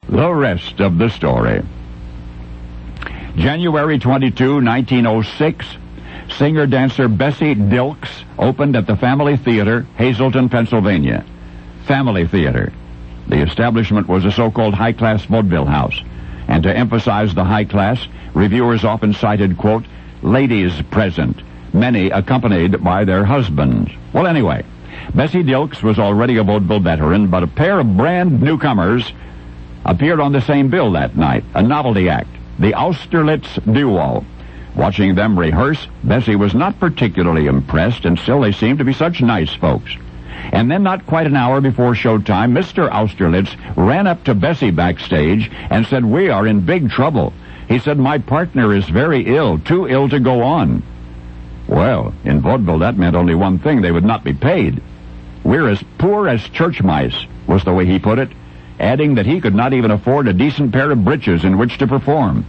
The rest of the story. January 22, 1906, singer-dancer Bessie Dilks opened at the Family Theater, Hazleton, Pennsylvania. Family Theater. The establishment was a so-called high-class vaudeville house, and to emphasize the high class, reviewers often cited, quote, ladies present, many accompanied by their husbands. Well, anyway, Bessie Dilks was already a vaudeville veteran, but a pair of brand newcomers appeared on the same bill that night, a novelty act, the Austerlitz Duo. Watching them rehearse, Bessie was not particularly impressed, and still they seemed to be such nice folks. And then not quite an hour before showtime, Mr. Austerlitz ran up to Bessie backstage and said, we are in big trouble. He said, my partner is very ill, too ill to go on. Well, in vaudeville that meant only one thing, they would not be paid. We're as poor as church mice, was the way he put it, adding that he could not even afford a decent pair of breeches in which to perform.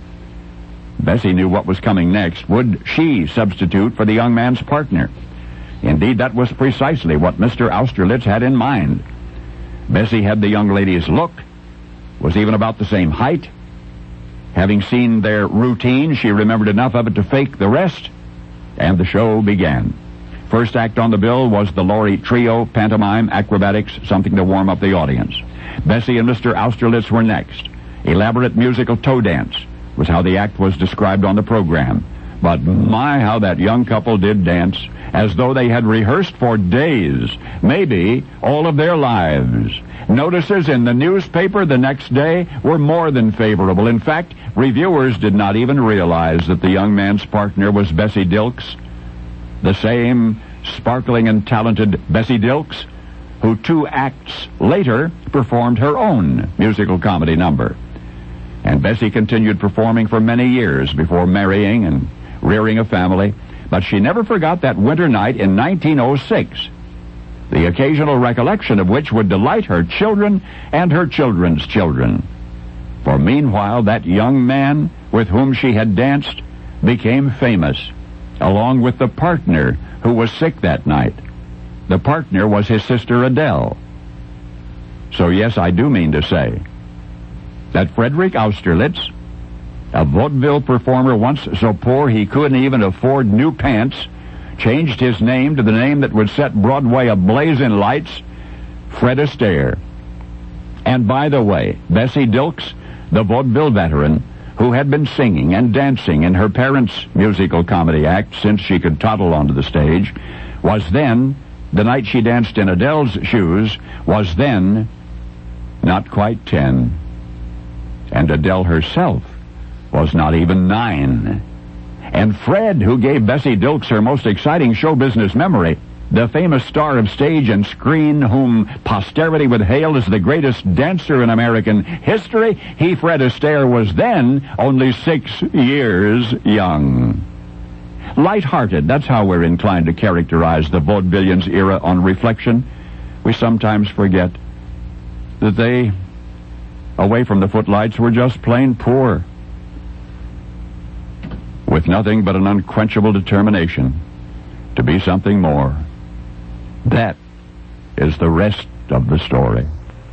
Bessie knew what was coming next. Would she substitute for the young man's partner? Indeed, that was precisely what Mr. Austerlitz had in mind. Bessie had the young lady's look, was even about the same height. Having seen their routine, she remembered enough of it to fake the rest, and the show began. First act on the bill was the Laurie Trio, pantomime, acrobatics, something to warm up the audience. Bessie and Mr. Austerlitz were next. Elaborate musical toe dance was how the act was described on the program. But my, how that young couple did dance, as though they had rehearsed for days, maybe all of their lives. Notices in the newspaper the next day were more than favorable. In fact, reviewers did not even realize that the young man's partner was Bessie Dilks, the same sparkling and talented Bessie Dilks, who 2 acts later performed her own musical comedy number. And Bessie continued performing for many years before marrying and rearing a family, but she never forgot that winter night in 1906, the occasional recollection of which would delight her children and her children's children. For meanwhile, that young man with whom she had danced became famous, along with the partner who was sick that night. The partner was his sister Adele. So yes, I do mean to say that Frederick Austerlitz, a vaudeville performer once so poor he couldn't even afford new pants, changed his name to the name that would set Broadway ablaze in lights, Fred Astaire. And by the way, Bessie Dilks, the vaudeville veteran, who had been singing and dancing in her parents' musical comedy act since she could toddle onto the stage, was then, the night she danced in Adele's shoes, was then not quite 10. And Adele herself was not even 9. And Fred, who gave Bessie Dilks her most exciting show business memory, the famous star of stage and screen whom posterity would hail as the greatest dancer in American history, he, Fred Astaire, was then only 6 years young. Light-hearted, that's how we're inclined to characterize the vaudevillians' era on reflection. We sometimes forget that they, away from the footlights, were just plain poor, with nothing but an unquenchable determination to be something more. That is the rest of the story.